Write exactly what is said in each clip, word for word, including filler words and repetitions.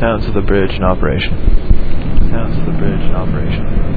Sounds of the bridge in operation. Sounds of the bridge in operation.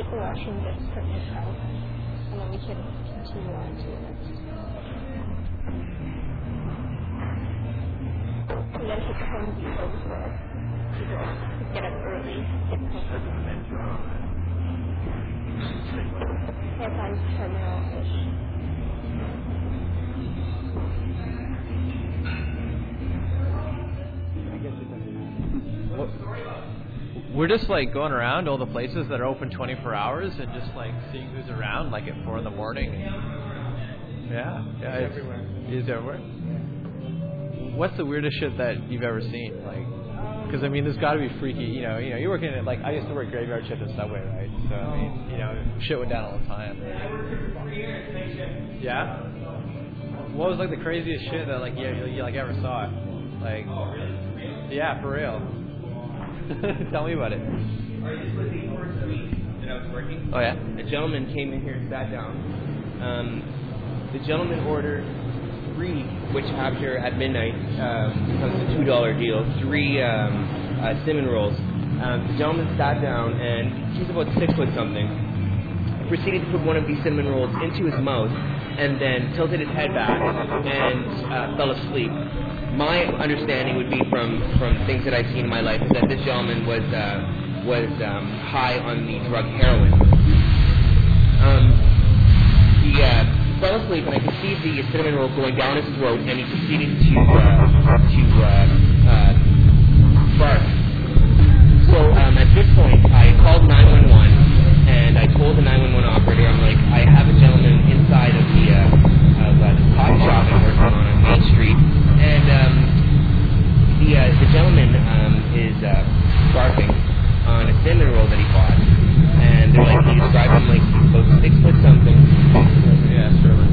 the washroom gets finished out, and then we can continue on to the next. And then hit the Home Depot before we go. Get up early, get comfortable. Four times terminal-ish. We're just like going around all the places that are open twenty-four hours and just like seeing who's around, like at four in the morning. Yeah, yeah, it's everywhere. It's everywhere. What's the weirdest shit that you've ever seen? Like, because I mean, there's got to be freaky. You know, you know, you're working at like I used to work graveyard shift at Subway, right? So I mean, you know, shit went down all the time. Yeah. What was like the craziest shit that like you, you like ever saw? Like, yeah, for real. Tell me about it. All right, this was the first week that I was working. Oh yeah. A gentleman came in here and sat down. Um, the gentleman ordered three, which after at midnight um, becomes a two dollar deal. Three um, uh, cinnamon rolls. Um, the gentleman sat down and he's about six foot something. Proceeded to put one of these cinnamon rolls into his mouth and then tilted his head back and uh, fell asleep. My understanding would be from, from things that I've seen in my life is that this gentleman was uh, was um, high on the drug heroin. Um, he uh, fell asleep, and I could see the cinnamon roll going down his throat, and he proceeded to uh, to uh, uh, bark. So um, at this point, I called nine one one, and I told the nine one one operator, I'm like, I have a gentleman inside of the uh, of uh, the coffee shop I'm working on on Main Street. And um, the uh, the gentleman um, is uh, barking on a cinnamon roll that he bought, and they're like, he described him like he's about six foot something. Yeah, surely.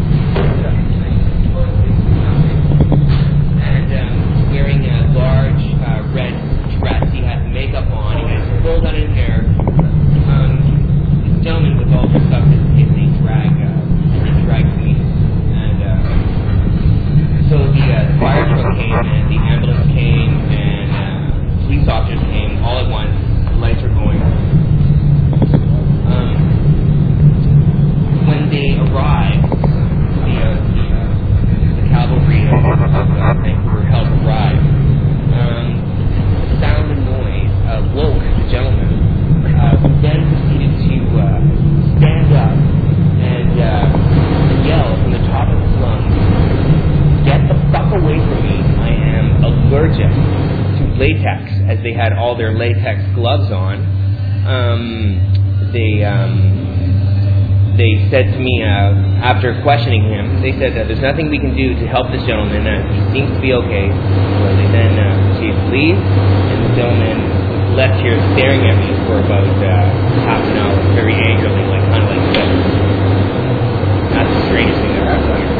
And um, wearing a large uh, red dress. He had makeup on. He had pulled on his hair. Um, this gentleman with all dressed up is a drag uh, drag queen. So the, uh, the fire truck came and the ambulance came and uh, police officers came all at once. The lights were going. Um, when they arrived, the uh, the, uh, the cavalry of, of uh, Vancouver Health arrived. Um, the sound and noise uh, woke the gentleman, uh, who then proceeded to uh, stand up and uh, yell from the top of his lungs, "Get the fuck away from me. I am allergic to latex," as they had all their latex gloves on. Um, they um, they said to me, uh, after questioning him, they said that there's nothing we can do to help this gentleman, that he seems to be okay. So they then uh, proceeded to leave, and the gentleman left here staring at me for about uh, half an hour, very angrily, like kind of like this. That's the strangest thing that I've done.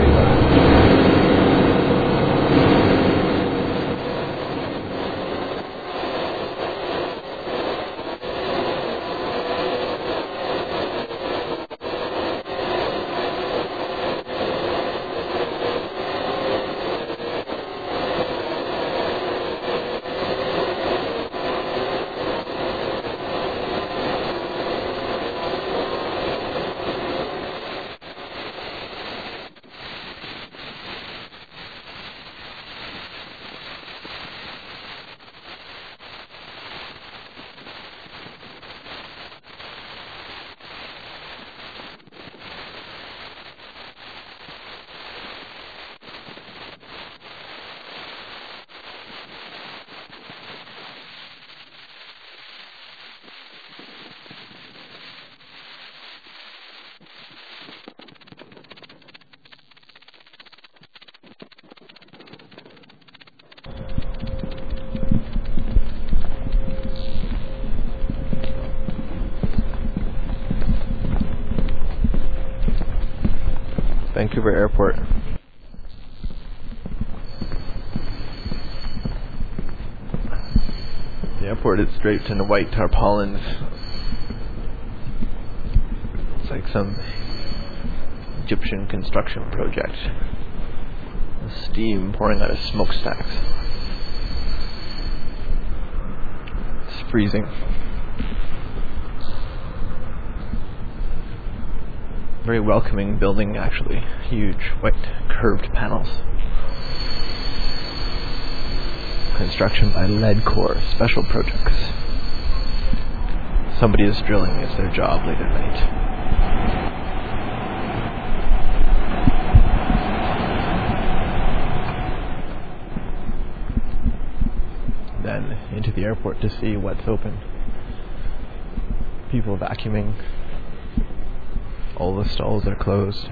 Vancouver Airport. The airport is draped in white tarpaulins. It's like some Egyptian construction project. Steam pouring out of smokestacks. It's freezing. very welcoming building, actually. Huge white curved panels. Construction by Leadcore Special Projects. Somebody is drilling. It's their job late at night. Then into the airport to see what's open. People vacuuming. All the stalls are closed.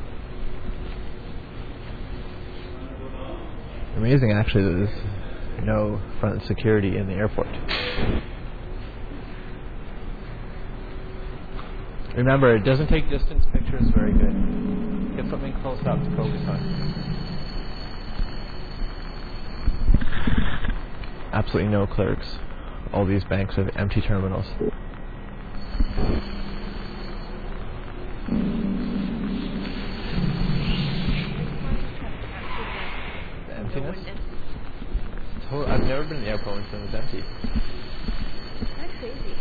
Amazing, actually, that there's no front security in the airport. Remember, it doesn't take distance pictures very good. Get something close up to focus on. Absolutely no clerks. All these banks have empty terminals. The emptiness? To- I've never been in the airport when it was empty. That's crazy.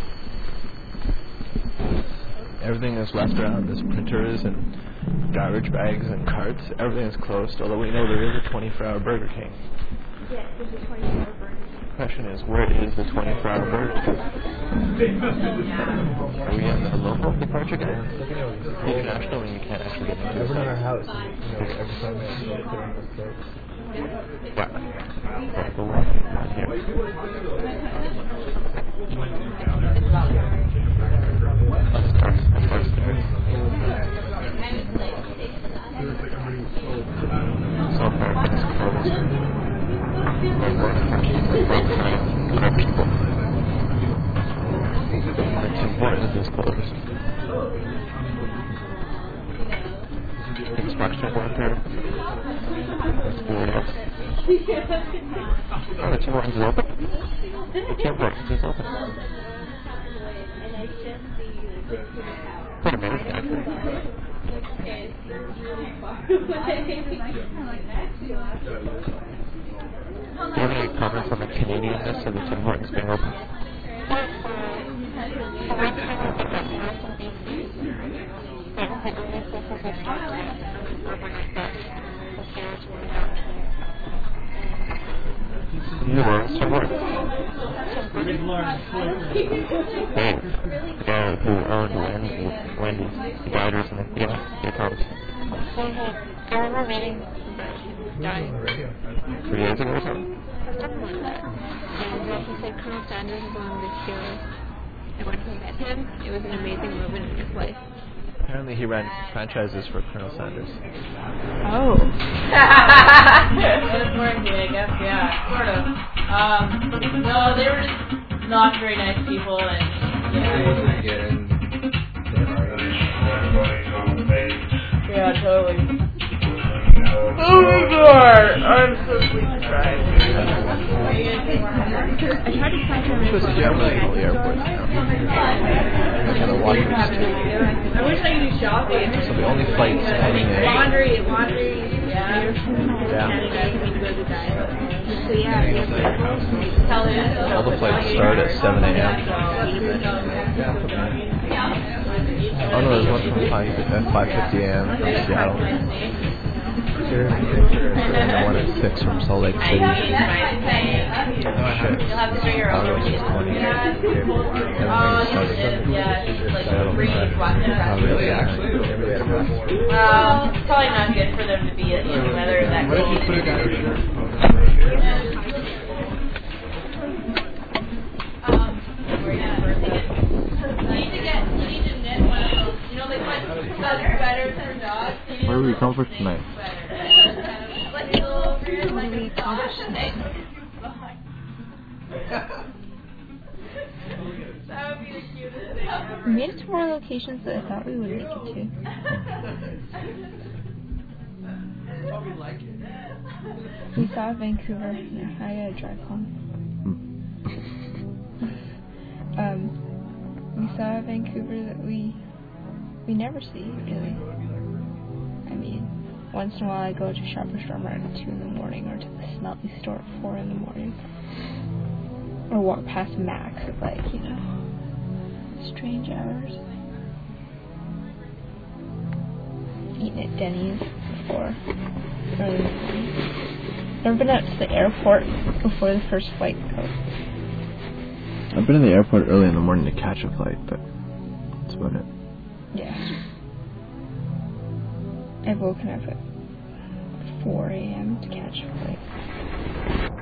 Everything is left around. There's printers and garbage bags and carts. Everything is closed, although we know there is a twenty-four hour Burger King. Yes, there's a twenty-four hour Burger King. The question is, where is the twenty-four hour Burger King? Are we on the local departure guide? International, and you can't actually get into it. Everyone in our house, you know, every time we have to put on the throat. What? Right, go right here. Upstairs, upstairs. So far, it's closed. There's work functions like road signs for people. It's important that it's closed. Construction worker. Yes. Oh, the Tim Hortons is open? The Tim Hortons is open. Wait a minute, guys. Do you have any comments on the Canadianness of the Tim Hortons being open? New Orleans Tim Hortons. Hey, the guy who owned Wendy, Wendy's, the guy who was in the, yeah, he comes. Hey, hey, I remember reading Dying. Three years ago or something? something like that. And uh, he said Colonel Sanders was one of his heroes. And when he met him, it was an amazing moment in his life. Apparently he ran franchises for Colonel Sanders. Oh. That's working, I guess, yeah, sort of. Um, no, they were just not very nice people, and yeah. Yeah, totally. Oh my god, I'm so sleep deprived. I tried to find him. This is generally all the airports now. And the washers too. I wish I could do shopping. So the only flights coming in. Laundry, laundry, yeah. Yeah. So yeah, we have All the flights start at seven a.m. Oh no, there's one from five fifty a.m. from Seattle. And one at six from Salt Lake City. Oh shit. Chicago is twenty. Oh really? Actually? Well, it's probably not good for them to be in weather that What if you cold. put it down? Um, where you first get. You need to get, you need to knit one of those, you know, like what sweaters for dogs. Where are we going for tonight? Like a little weird, like a soft thing. That would be the cutest thing ever. We made it to more locations than I thought we would make it to. We saw Vancouver. No, I gotta drive home. um, we saw Vancouver that we we never see really. I mean, once in a while I go to Shoppers Drug Mart at two in the morning, or to the Smelly store at four in the morning, or walk past Max at like you know strange hours. eaten at Denny's before. Early in the morning. Never been out to the airport before the first flight though. I've been to the airport early in the morning to catch a flight, but that's about it. Yeah. I've woken up at four a.m. to catch a flight.